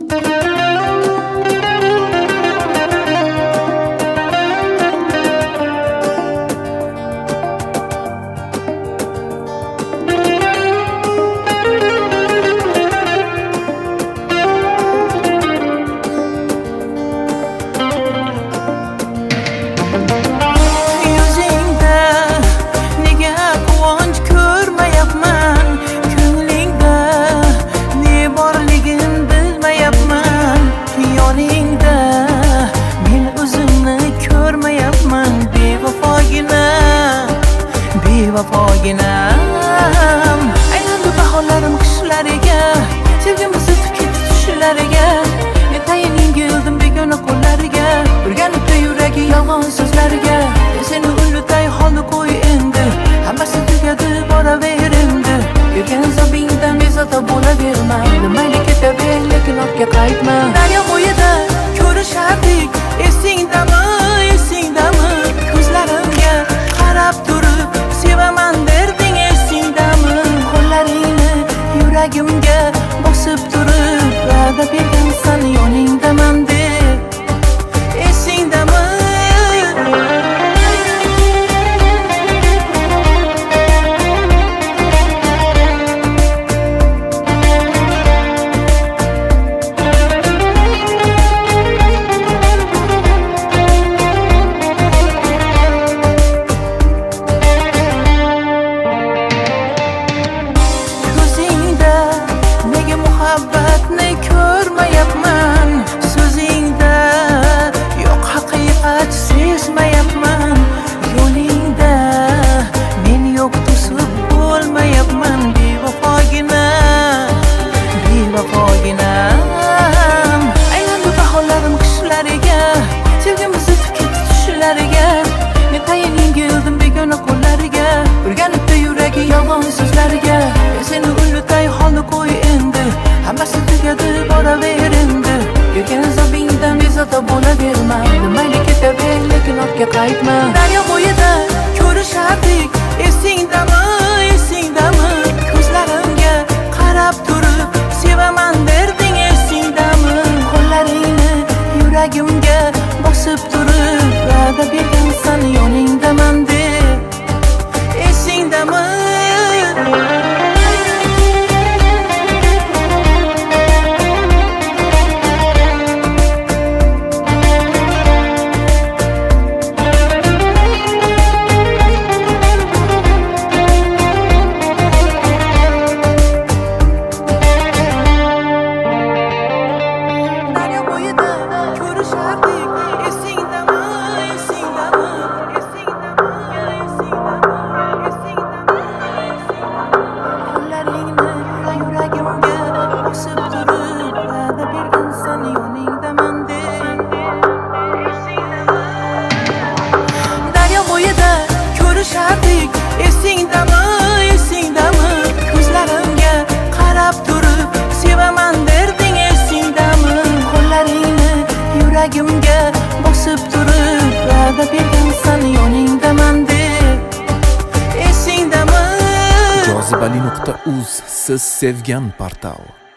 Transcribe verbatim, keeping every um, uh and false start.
Bevafoginam aylandi bahorlarim qishlariga, sevgimiz o'tib ketdi tushlariga. Men tayin yengildim begona qo'llariga, urganibdi yuragi yolg'on so'zlariga. Seni ulutay holni qo'y endi, hammasi tugadi boraver endi. Yurgan zobingdan bezovta bo'laverma, mayli ketaver lekin ortga qaytma. Daryo bo'yida ko'rishardik, esingdami, esingdami? Ko'zlarimga qarab turib sevaman derding, esingdami? Qo'llaringni yuragimga bosib turib va'da bergansan yoningdaman deb, esingdami? Muhabbatni ko'rmayapman, so'zingda yo'q haqiqat sezmayapman. Yo'lingda men yo'q to'sib bo'lmayapman. Bevafogina, bevafoginam aylandi bahorlarim qishlariga, sevgimiz o'tib ketdi tushlariga. Men tayin yengildim begona qo'llariga, urganibdi yuragi yolg'on so'zlariga. Seni ulutay holni qo'y endi, hammasi tugadi boraver endi. Yurgan zobingdan bezovta bo'laverma, mayli ketaver lekin ortga qaytma. Daryo bo'yida ko'rishardik, esingdami, esingdami? Ko'zlarimga qarab turib sevaman derding, esingdami? Qo'llaringni yuragimga bosib turib va'da bergansan yoningdaman deb, esingdami? Ko'rishardik, esingdami, esingdami? Ko'zlarimga qarab turib sevaman derding, esingdami? Qo'llaringni yuragimga bosib turib va'da bergansan yoningdaman deb, esingdami? jozibali nuqta uz siz sevgan portal.